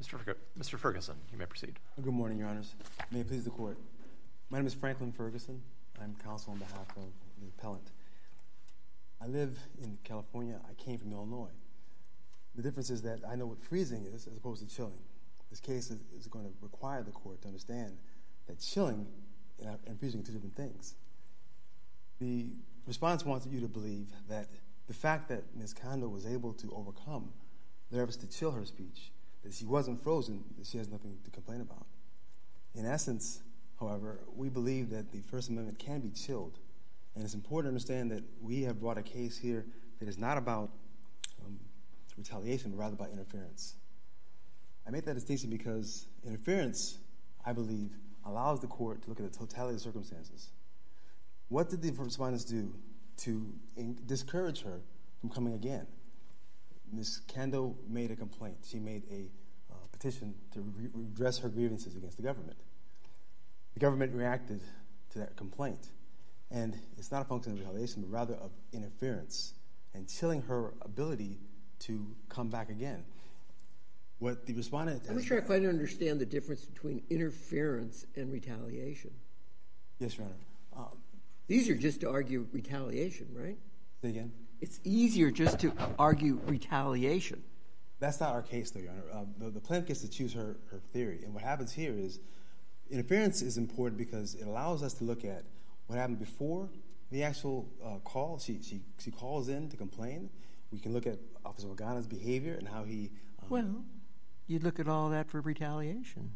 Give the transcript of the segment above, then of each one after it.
Mr. Ferguson, you may proceed. Good morning, Your Honors. May it please the Court. My name is Franklin Ferguson. I'm counsel on behalf of the appellant. I live in California. I came from Illinois. The difference is that I know what freezing is as opposed to chilling. This case is going to require the Court to understand that chilling and freezing are two different things. The response wants you to believe that the fact that Ms. Kondo was able to overcome the efforts to chill her speech, that she wasn't frozen, that she has nothing to complain about. In essence, however, we believe that the First Amendment can be chilled, and it's important to understand that we have brought a case here that is not about retaliation, but rather about interference. I make that distinction because interference, I believe, allows the Court to look at the totality of the circumstances. What did the respondents do to discourage her from coming again? Ms. Kondo made a complaint. She made a petition to redress her grievances against the government. The government reacted to that complaint, and it's not a function of retaliation, but rather of interference and chilling her ability to come back again. What the respondent I'm not sure I quite understand the difference between interference and retaliation. Yes, Your Honor. It's easier just to argue retaliation, right? Say again? It's easier just to argue retaliation. That's not our case, though, Your Honor. The plaintiff gets to choose her theory, and what happens here is interference is important because it allows us to look at what happened before the actual call. She calls in to complain. We can look at Officer Magana's behavior and how he... Well, you'd look at all that for retaliation.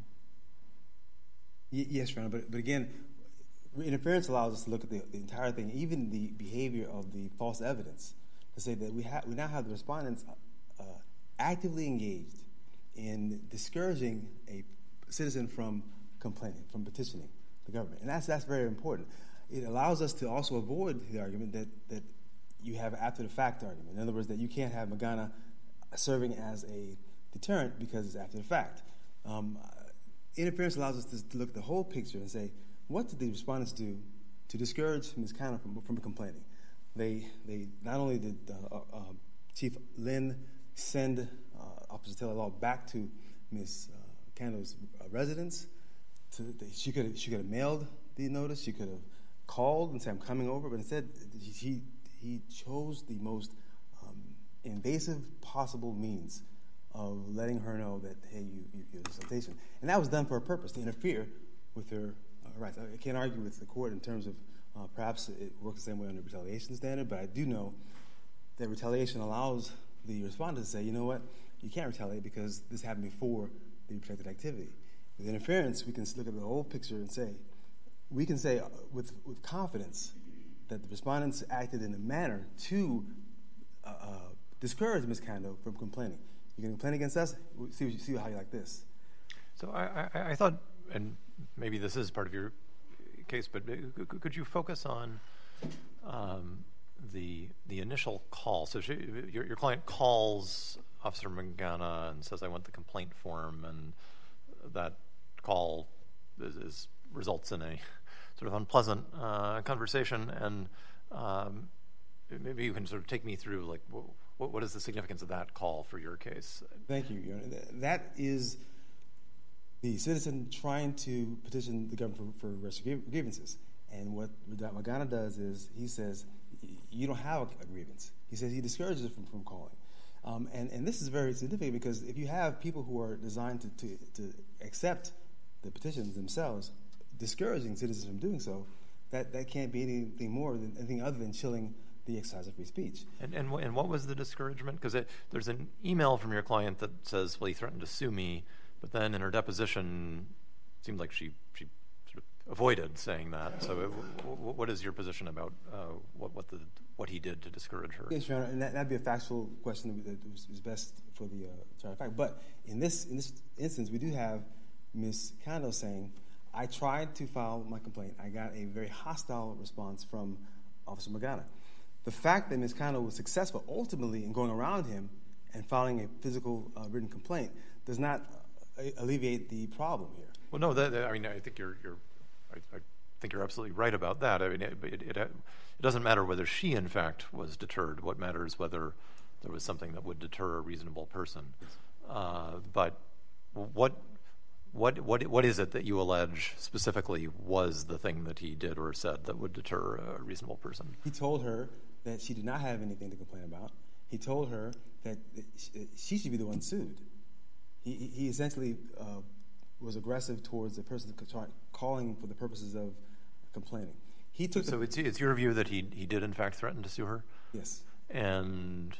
Yes, Your Honor, but again, interference allows us to look at the entire thing, even the behavior of the false evidence, to say that we now have the respondents actively engaged in discouraging a citizen from complaining, from petitioning the government. And that's very important. It allows us to also avoid the argument that you have after-the-fact argument. In other words, that you can't have Magana serving as a deterrent because it's after the fact. Interference allows us to look at the whole picture and say, what did the respondents do to discourage Ms. Kondo from complaining? They not only did Chief Lynn send Officer Taylor Law back to Ms. Kondo's residence. She could have mailed the notice. She could have called and said, I'm coming over. But instead, he chose the most invasive possible means of letting her know that, hey, you're a solicitation. And that was done for a purpose, to interfere with her rights. I can't argue with the Court in terms of perhaps it works the same way under retaliation standard, but I do know that retaliation allows the respondent to say, you know what, you can't retaliate because this happened before the protected activity. With interference, we can look at the whole picture and say, we can say with confidence that the respondents acted in a manner to discourage Ms. Kondo from complaining. You can complain against us, see how you like this. So I thought, and maybe this is part of your case, but could you focus on the initial call? So your client calls Officer Magana and says, I want the complaint form, and that call results in a sort of unpleasant conversation, and maybe you can sort of take me through, like, what is the significance of that call for your case? Thank you, Your Honor. That is the citizen trying to petition the government for grievances. And what Magana does is he says, you don't have a grievance. He says he discourages it from calling. And this is very significant because if you have people who are designed to accept the petitions themselves, discouraging citizens from doing so, that can't be anything more than anything other than chilling the exercise of free speech. And what was the discouragement? Because there's an email from your client that says, well, he threatened to sue me, but then in her deposition, it seemed like she sort of avoided saying that. So what is your position about what he did to discourage her? Yes, Your Honor, and that'd be a factual question that is best for the trial fact. But in this instance, we do have Ms. Kondo saying, I tried to file my complaint. I got a very hostile response from Officer Magana. The fact that Ms. Kondo was successful ultimately in going around him and filing a physical written complaint does not alleviate the problem here. Well, no, I think you're absolutely right about that. I mean, it doesn't matter whether she, in fact, was deterred. What matters is whether there was something that would deter a reasonable person. But what is it that you allege specifically was the thing that he did or said that would deter a reasonable person? He told her that she did not have anything to complain about. He told her that she should be the one sued. He essentially was aggressive towards the person calling for the purposes of complaining. So it's your view that he did in fact threaten to sue her? Yes. And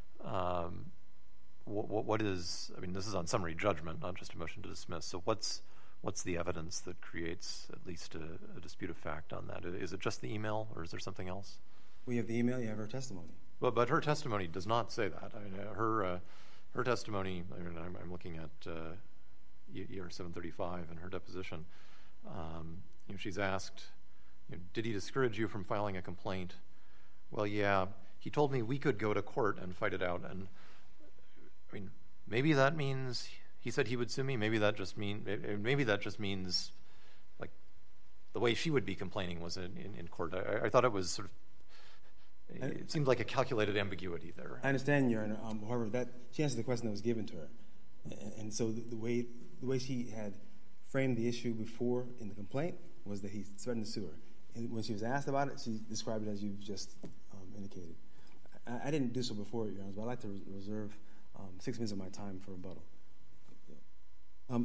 what is? I mean, this is on summary judgment, not just a motion to dismiss. So what's the evidence that creates at least a dispute of fact on that? Is it just the email, or is there something else? Well, you have the email. You have her testimony. Well, but her testimony does not say that. I mean, her testimony. I mean, I'm looking at ER 735 in her deposition. She's asked, did he discourage you from filing a complaint? Well, yeah. He told me we could go to court and fight it out. And I mean, maybe that means he said he would sue me. Maybe that just means like the way she would be complaining was in court. I thought it was sort of. It seemed like a calculated ambiguity there. I understand, Your Honor. However, that she answered the question that was given to her, and so the way she had framed the issue before in the complaint was that he threatened to sue her. And when she was asked about it, she described it as you've just indicated. I didn't do so before, Your Honor, but I'd like to reserve 6 minutes of my time for rebuttal. The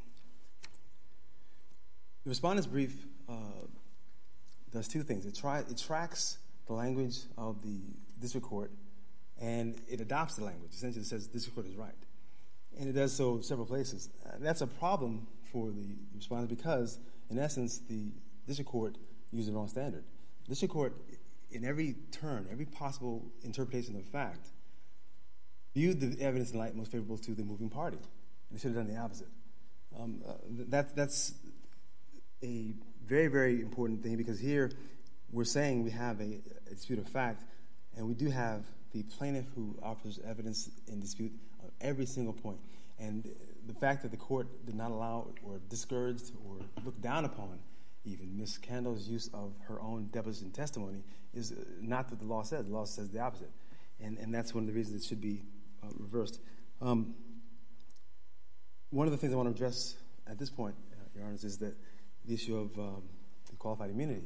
respondent's brief does two things. It tracks the language of the district court, and it adopts the language. Essentially, it says the district court is right. And it does so several places. That's a problem for the respondent because, in essence, the district court used the wrong standard. The district court, in every turn, every possible interpretation of fact, viewed the evidence in light most favorable to the moving party. And it should have done the opposite. That's a very, very important thing because here we're saying we have a dispute of fact, and we do have the plaintiff who offers evidence in dispute on every single point. And the fact that the court did not allow or discouraged or looked down upon even Ms. Candle's use of her own deposition testimony is not what the law says. The law says the opposite. And that's one of the reasons it should be reversed. One of the things I want to address at this point, Your Honors, is that the issue of the qualified immunity.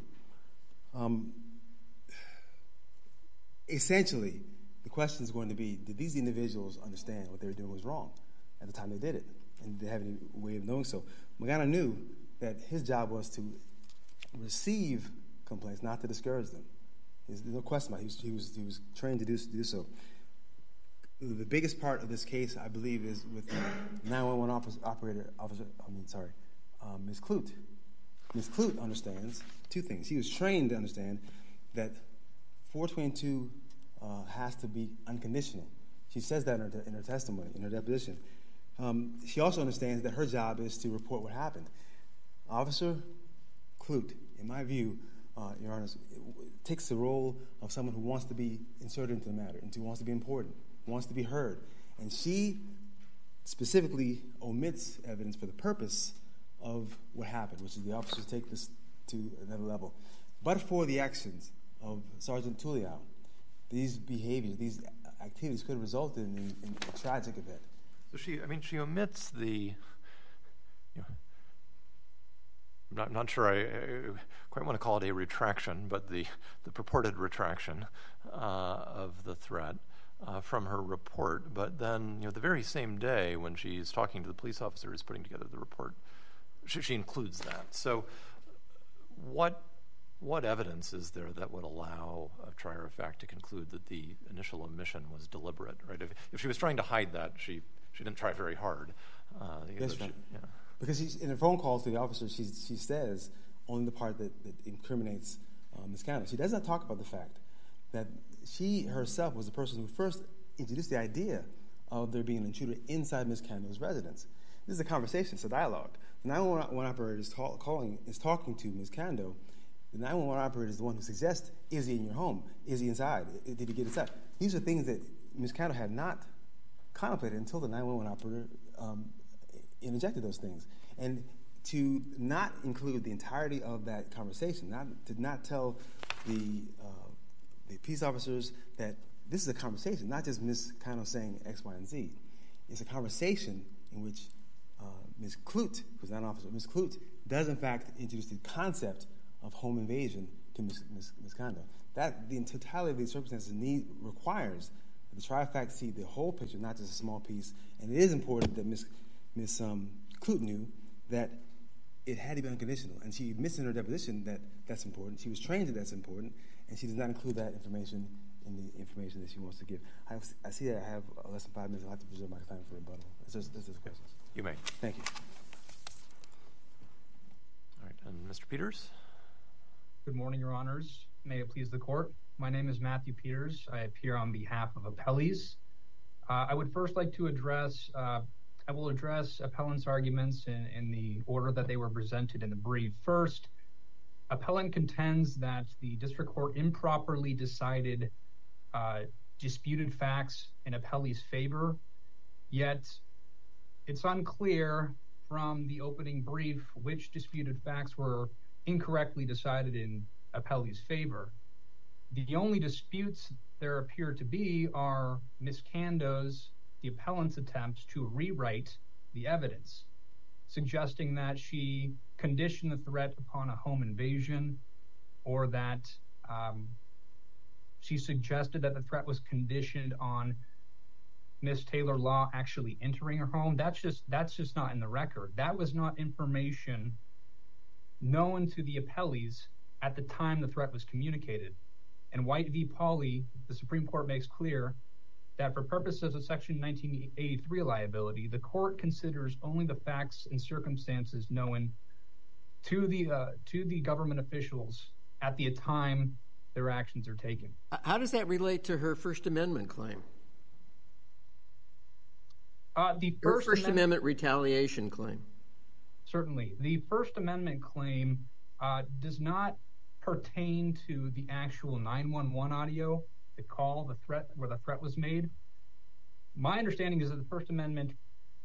Essentially, the question is going to be, did these individuals understand what they were doing was wrong at the time they did it? And did they have any way of knowing so? Magana knew that his job was to receive complaints, not to discourage them. There's no question about it. He was trained to do so. The biggest part of this case, I believe, is with 911 Ms. Clute. Ms. Clute understands two things. He was trained to understand that 422 has to be unconditional. She says that in her testimony, in her deposition. She also understands that her job is to report what happened. Officer Clute, in my view, Your Honor, takes the role of someone who wants to be inserted into the matter, and who wants to be important, wants to be heard. And she specifically omits evidence for the purpose of what happened, which is the officers take this to another level. But for the actions of Sergeant Tuliao, these behaviors, these activities could have resulted in a tragic event. So she omits the. I'm not sure I quite want to call it a retraction, but the purported retraction of the threat from her report. But then, the very same day when she's talking to the police officers putting together the report, she includes that. So what evidence is there that would allow a trier of fact to conclude that the initial omission was deliberate? Right? If she was trying to hide that, she didn't try very hard. Yes, right. Because in her phone calls to the officers, she says only the part that incriminates Ms. Candle. She does not talk about the fact that she herself was the person who first introduced the idea of there being an intruder inside Ms. Candle's residence. This is a conversation, it's a dialogue. The 911 operator is talking to Ms. Candle. The 911 operator is the one who suggests, is he in your home? Is he inside? Did he get inside? These are things that Ms. Candle had not contemplated until the 911 operator interjected those things. And to not include the entirety of that conversation, to not tell the police officers that this is a conversation, not just Ms. Candle saying X, Y, and Z. It's a conversation in which Ms. Clute, who's not an officer, Ms. Clute does in fact introduce the concept of home invasion to Ms. Kondo. That the totality of these circumstances requires that the trial fact see the whole picture, not just a small piece. And it is important that Ms. Clute knew that it had to be unconditional, and she admits in her deposition that that's important. She was trained that that's important, and she does not include that information in the information that she wants to give. I see that I have less than 5 minutes. I'll have to preserve my time for rebuttal. There's questions. You may. Thank you. All right, and Mr. Peters? Good morning, Your Honors. May it please the Court. My name is Matthew Peters. I appear on behalf of appellees. I would first like to address I will address appellant's arguments in the order that they were presented in the brief. First, appellant contends that the district court improperly decided disputed facts in appellee's favor, yet it's unclear from the opening brief which disputed facts were incorrectly decided in appellee's favor. The only disputes there appear to be are Ms. Kando's, the appellant's attempts to rewrite the evidence, suggesting that she conditioned the threat upon a home invasion, or that she suggested that the threat was conditioned on Ms. Taylor Law actually entering her home. That's just not in the record. That was not information known to the appellees at the time the threat was communicated. And White v. Pauley, the Supreme Court makes clear that for purposes of Section 1983 liability, the court considers only the facts and circumstances known to the government officials at the time their actions are taken. How does that relate to her First Amendment claim? The First Amendment retaliation claim. Certainly. The First Amendment claim does not pertain to the actual 911 audio, the call, the threat, where the threat was made. My understanding is that the First Amendment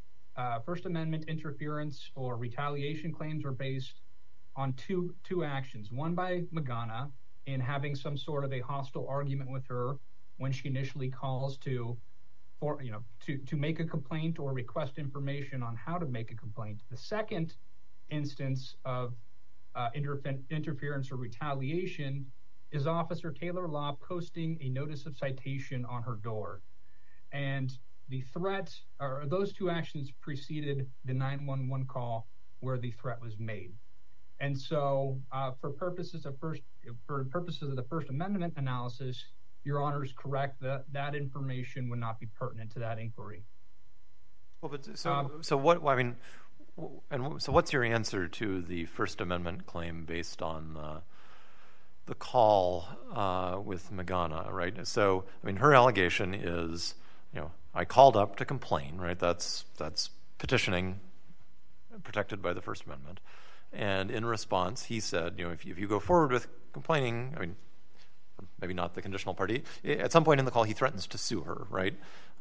interference or retaliation claims are based on two actions. One by Magana in having some sort of a hostile argument with her when she initially calls to make a complaint or request information on how to make a complaint. The second instance of interference or retaliation is Officer Taylor Law posting a notice of citation on her door. And the threat, or those two actions preceded the 911 call where the threat was made. And so for purposes of the First Amendment analysis, Your Honor is correct that information would not be pertinent to that inquiry. Well, but so what? I mean, and so what's your answer to the First Amendment claim based on the call with Magana, right? So, I mean, her allegation is, I called up to complain, right? That's petitioning, protected by the First Amendment. And in response, he said, if you go forward with complaining, I mean, maybe not the conditional party, at some point in the call, he threatens to sue her, right?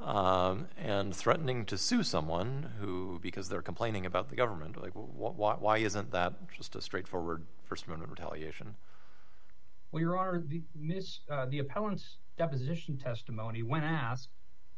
And threatening to sue someone who, because they're complaining about the government, like, why isn't that just a straightforward First Amendment retaliation? Well, Your Honor, the appellant's deposition testimony, when asked,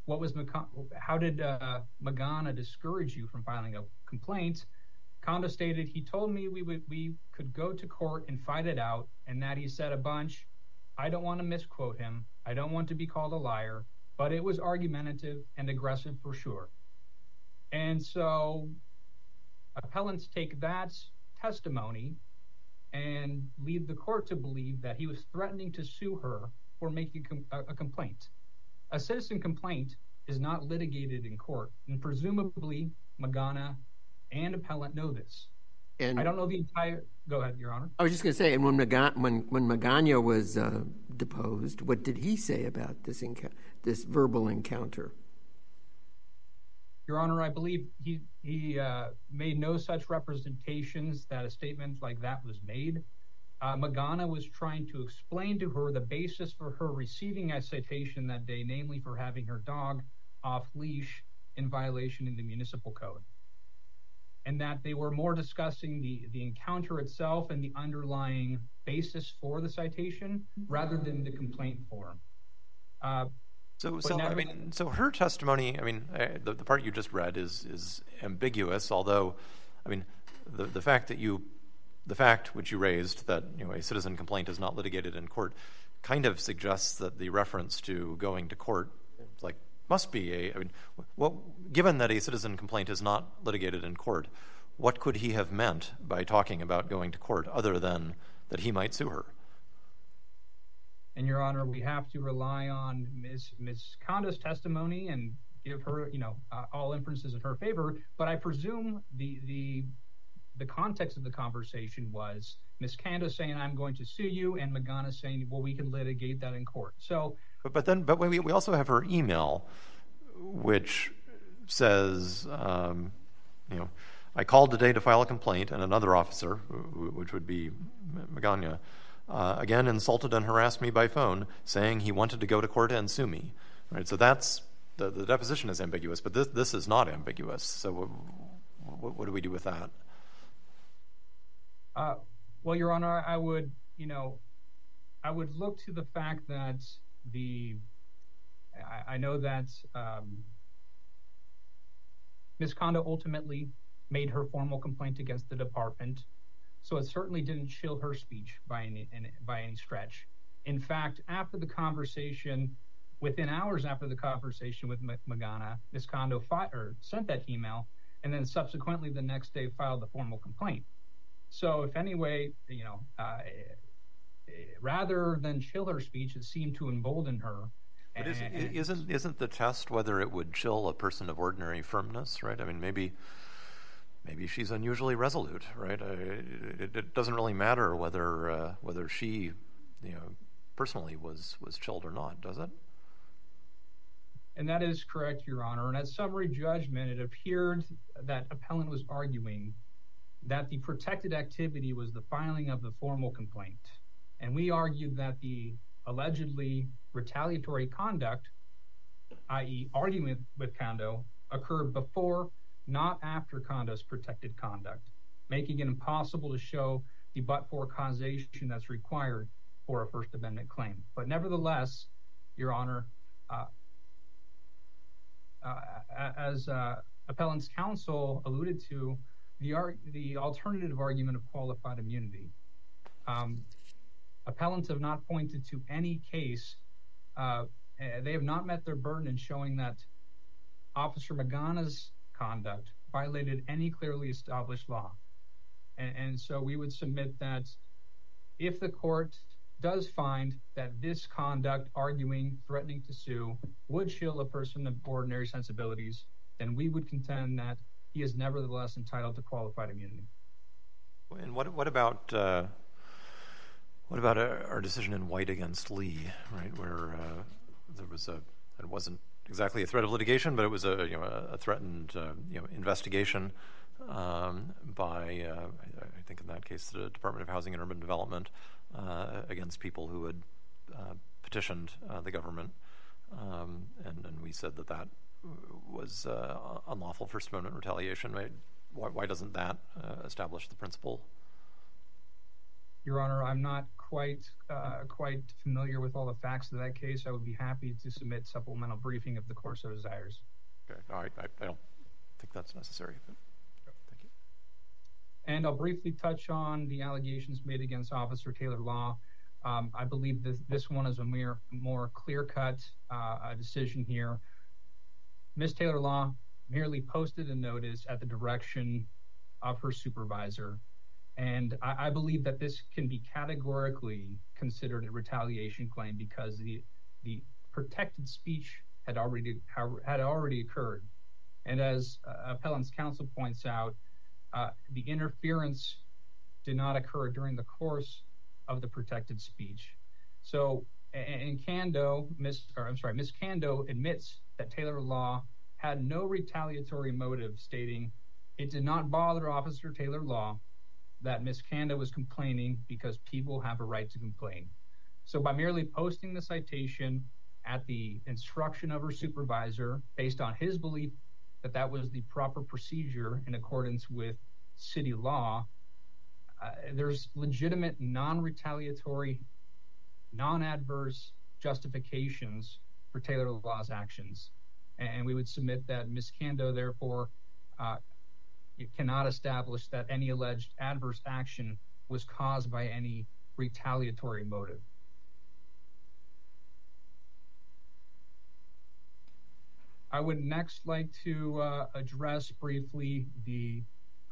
how did Magana discourage you from filing a complaint? Kondo stated, he told me we could go to court and fight it out, and that he said a bunch. I don't want to misquote him. I don't want to be called a liar, but it was argumentative and aggressive for sure. And so appellants take that testimony and lead the court to believe that he was threatening to sue her for making a complaint. A citizen complaint is not litigated in court, and presumably Magana and appellant know this. And I don't know the entire... Go ahead, Your Honor. I was just going to say, and when Magana was deposed, what did he say about this verbal encounter? Your Honor, I believe he made no such representations that a statement like that was made. Magana was trying to explain to her the basis for her receiving a citation that day, namely for having her dog off leash in violation in the municipal code. And that they were more discussing the encounter itself and the underlying basis for the citation rather than the complaint form. So her testimony, I mean, the part you just read is ambiguous. Although, I mean, the fact which you raised that a citizen complaint is not litigated in court, kind of suggests that the reference to going to court, must be given that a citizen complaint is not litigated in court, what could he have meant by talking about going to court other than that he might sue her? And Your Honor, we have to rely on Ms. Kondo's testimony and give her, all inferences in her favor. But I presume the context of the conversation was Ms. Kondo saying, "I'm going to sue you," and Magana saying, "Well, we can litigate that in court." So, but we also have her email, which says, "I called today to file a complaint, and another officer, which would be Magana, again insulted and harassed me by phone, saying he wanted to go to court and sue me." Right. So that's the deposition is ambiguous, but this is not ambiguous. So what do we do with that? Well, Your Honor, I would look to the fact that I know that Ms. Kondo ultimately made her formal complaint against the department, so it certainly didn't chill her speech by any stretch. In fact, after the conversation, within hours after the conversation with Magana, Ms. Kondo sent that email, and then subsequently the next day filed the formal complaint. So, if anyway, rather than chill her speech, it seemed to embolden her. But isn't the test whether it would chill a person of ordinary firmness, right? I mean, maybe she's unusually resolute, right? It doesn't really matter whether she, personally was chilled or not, does it? And that is correct, Your Honor. And at summary judgment, it appeared that appellant was arguing that the protected activity was the filing of the formal complaint. And we argued that the allegedly retaliatory conduct, i.e. argument with Kondo, occurred before, not after Kondo's protected conduct, making it impossible to show the but-for causation that's required for a First Amendment claim. But nevertheless, Your Honor, as appellant's counsel alluded to, the alternative argument of qualified immunity. Appellants have not pointed to any case. They have not met their burden in showing that Officer Magana's conduct violated any clearly established law. And so we would submit that if the court does find that this conduct, arguing, threatening to sue, would chill a person of ordinary sensibilities, then we would contend that he is nevertheless entitled to qualified immunity. And what about our decision in White against Lee, right, where there was it wasn't exactly a threat of litigation, but it was a threatened investigation by I think in that case the Department of Housing and Urban Development against people who had petitioned the government, and we said that was unlawful First Amendment retaliation. Right? Why doesn't that establish the principle? Your Honor, I'm not quite familiar with all the facts of that case. I would be happy to submit supplemental briefing if the court so desires. Okay. All right. I don't think that's necessary. But thank you. And I'll briefly touch on the allegations made against Officer Taylor Law. I believe this one is a more clear-cut decision here. Ms. Taylor Law merely posted a notice at the direction of her supervisor. And I believe that this can be categorically considered a retaliation claim because the protected speech had already occurred. And as appellant's counsel points out, the interference did not occur during the course of the protected speech. So, Ms. Kondo admits that Taylor Law had no retaliatory motive, stating it did not bother Officer Taylor Law that Ms. Kondo was complaining because people have a right to complain. So by merely posting the citation at the instruction of her supervisor, based on his belief that that was the proper procedure in accordance with city law, there's legitimate non-retaliatory, non-adverse justifications for Taylor Law's actions. And we would submit that Ms. Kando, therefore, cannot establish that any alleged adverse action was caused by any retaliatory motive. I would next like to address briefly the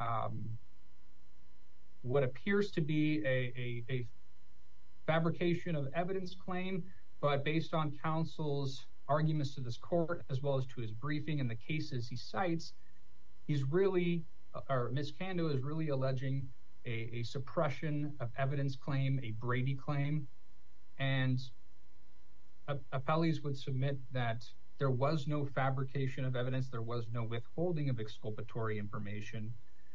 what appears to be a fabrication of evidence claim, but based on counsel's arguments to this court, as well as to his briefing and the cases he cites, Ms. Kando is really alleging a suppression of evidence claim, a Brady claim, and appellees would submit that there was no fabrication of evidence, there was no withholding of exculpatory information.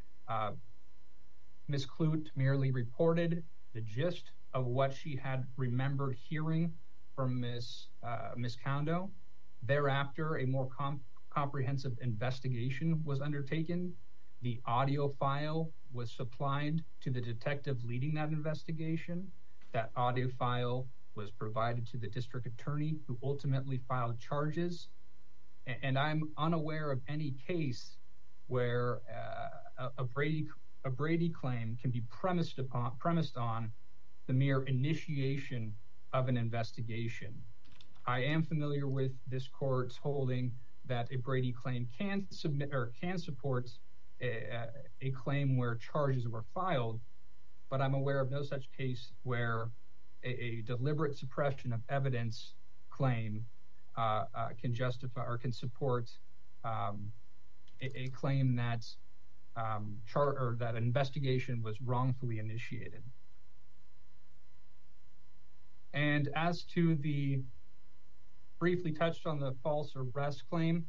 Ms. Clute merely reported the gist of what she had remembered hearing from Ms. Kando. Thereafter, a more comprehensive investigation was undertaken. The audio file was supplied to the detective leading that investigation. That audio file was provided to the district attorney, who ultimately filed charges. And I'm unaware of any case where a Brady claim can be premised on the mere initiation of an investigation. I am familiar with this court's holding that a Brady claim can support a claim where charges were filed, but I'm aware of no such case where a deliberate suppression of evidence claim can justify or can support a claim that that investigation was wrongfully initiated. And as to the briefly touched on the false arrest claim,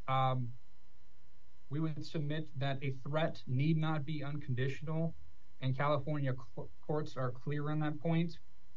we would submit that a threat need not be unconditional, and California courts are clear on that point.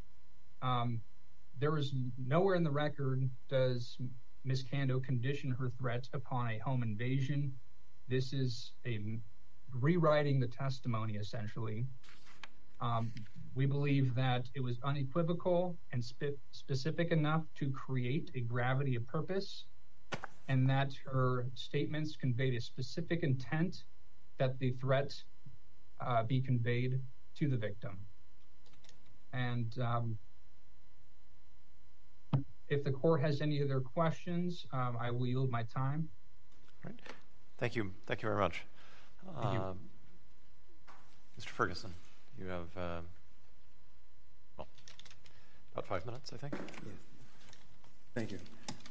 There is nowhere in the record does Ms. Kando condition her threat upon a home invasion. This is a rewriting the testimony, essentially. We believe that it was unequivocal and specific enough to create a gravity of purpose, and that her statements conveyed a specific intent that the threat be conveyed to the victim. And if the court has any other questions, I will yield my time. All right. Thank you. Thank you very much. Thank you. Mr. Ferguson, you have about 5 minutes, I think. Yes. Thank you.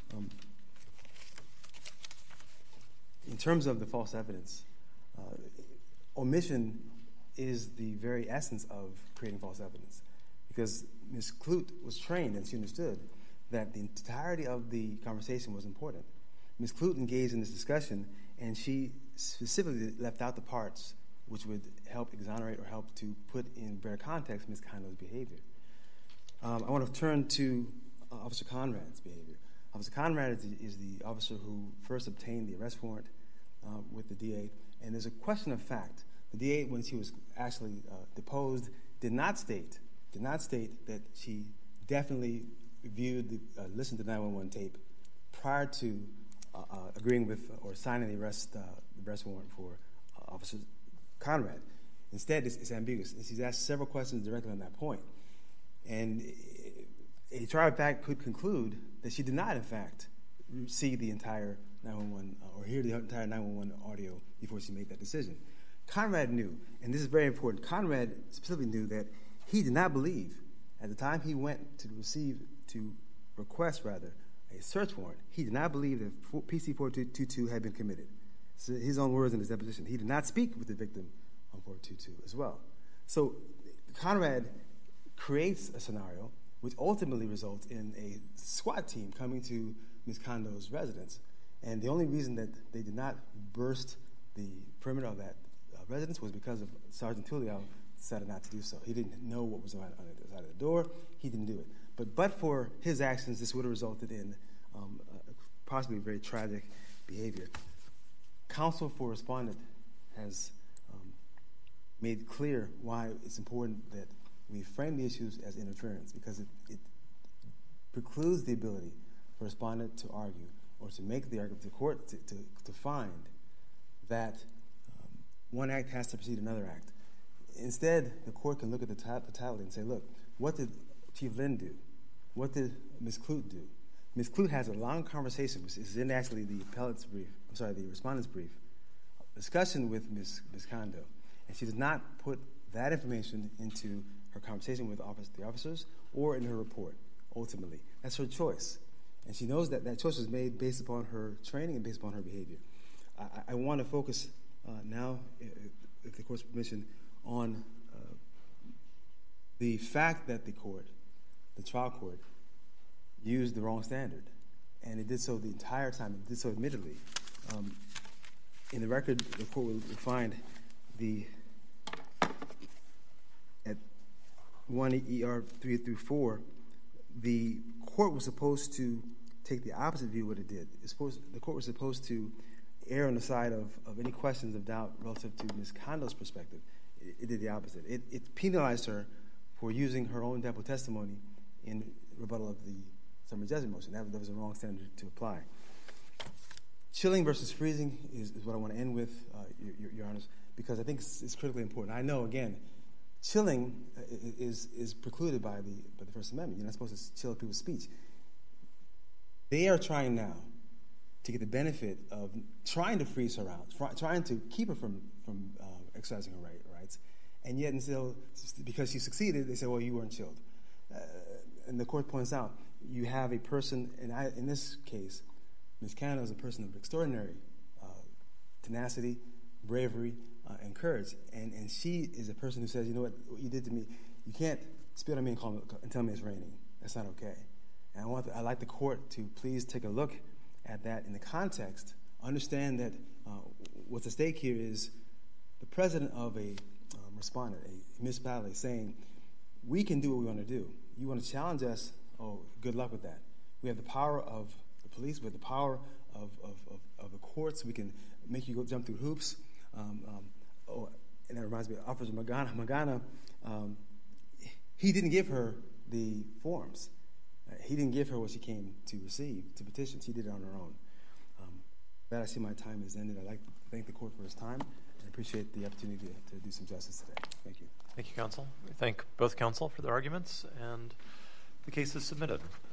In terms of the false evidence, omission is the very essence of creating false evidence, because Ms. Clute was trained and she understood that the entirety of the conversation was important. Ms. Clute engaged in this discussion, and she specifically left out the parts which would help exonerate or help to put in better context Ms. Kando's behavior. I want to turn to Officer Conrad's behavior. Officer Conrad is the officer who first obtained the arrest warrant with the DA, and there's a question of fact. The DA, when she was actually deposed, did not state that she definitely listened to the 911 tape prior to agreeing with or signing the arrest warrant for Officer Conrad. Instead, it's ambiguous. She's asked several questions directly on that point. And a trial of fact could conclude that she did not, in fact, see the entire 911 or hear the entire 911 audio before she made that decision. Conrad knew, and this is very important, Conrad specifically knew that he did not believe, at the time he went to request a search warrant, he did not believe that PC 422 had been committed. So his own words in his deposition. He did not speak with the victim on 422 as well. So Conrad creates a scenario which ultimately results in a SWAT team coming to Ms. Kando's residence. And the only reason that they did not burst the perimeter of that residence was because of Sergeant Tulio decided not to do so. He didn't know what was on the other side of the door. He didn't do it. But for his actions, this would have resulted in possibly very tragic behavior. Counsel for respondent has made clear why it's important that we frame the issues as interference, because it precludes the ability for a respondent to argue or to make the argument to the court to find that one act has to precede another act. Instead, the court can look at the totality and say, look, what did Chief Lynn do? What did Ms. Clute do? Ms. Clute has a long conversation, which is in actually the the respondent's brief, discussion with Ms. Kondo, and she does not put that information into her conversation with the officers or in her report, ultimately. That's her choice. And she knows that that choice was made based upon her training and based upon her behavior. I want to focus now, with the court's permission, on the fact that the trial court, used the wrong standard. And it did so the entire time. It did so admittedly. In the record, the court will find at 1 ER 3 through 4, the court was supposed to take the opposite view of what it did. The court was supposed to err on the side of any questions of doubt relative to Ms. Kondo's perspective. It did the opposite. It penalized her for using her own depo testimony in rebuttal of the summary judgment motion. That was a wrong standard to apply. Chilling versus freezing is what I want to end with, Your Honors, because I think it's critically important. I know, again, chilling is precluded by the First Amendment. You're not supposed to chill people's speech. They are trying now to get the benefit of trying to freeze her out, trying to keep her from exercising her rights, and yet until, because she succeeded, they say, well, you weren't chilled. And the court points out, you have a person, in this case, Ms. Kondo is a person of extraordinary tenacity, bravery, and courage. And she is a person who says, you know what you did to me, you can't spit on me and tell me it's raining. That's not okay. And I'd like the court to please take a look at that in the context, understand that what's at stake here is the president of a respondent, a municipality, saying, we can do what we want to do. You want to challenge us? Oh, good luck with that. We have the power of the police. We have the power of the courts. We can make you go jump through hoops. And that reminds me of Officer Magana. He didn't give her the forms. He didn't give her what she came to receive, to petition. She did it on her own. That I see my time has ended. I'd like to thank the court for its time and appreciate the opportunity to do some justice today. Thank you. Thank you, counsel. We thank both counsel for their arguments, and the case is submitted.